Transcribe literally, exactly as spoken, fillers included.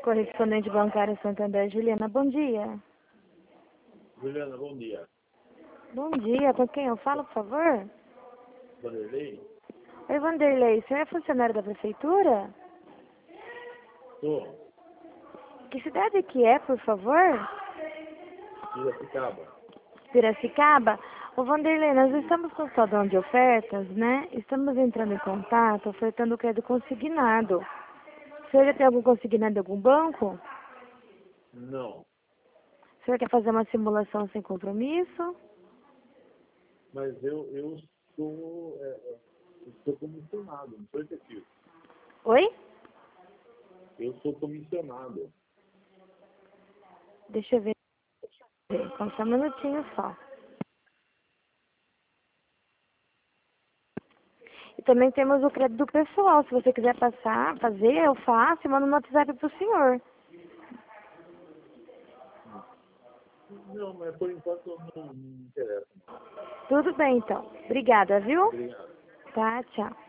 Correspondente bancário Santander, Juliana, bom dia. Juliana, bom dia. Bom dia, com quem eu falo, por favor? Vanderlei? Oi, Vanderlei, o senhor é funcionário da prefeitura? Sou. Que cidade que é, por favor? Piracicaba. Piracicaba? Ô, Vanderlei, nós estamos com o salão de ofertas, né? Estamos entrando em contato, ofertando o crédito consignado. O senhor já tem algum consignado de algum banco? Não. O senhor quer fazer uma simulação sem compromisso? Mas eu, eu sou, é, é, eu sou comissionado, não sou efetivo. Oi? Eu sou comissionado. Deixa eu ver. Com só um minutinho só. E também temos o crédito pessoal. Se você quiser passar, fazer, eu faço e mando no WhatsApp pro senhor. Não, mas por enquanto não, não me interessa. Tudo bem, então. Obrigada, viu? Obrigado. Tá, tchau.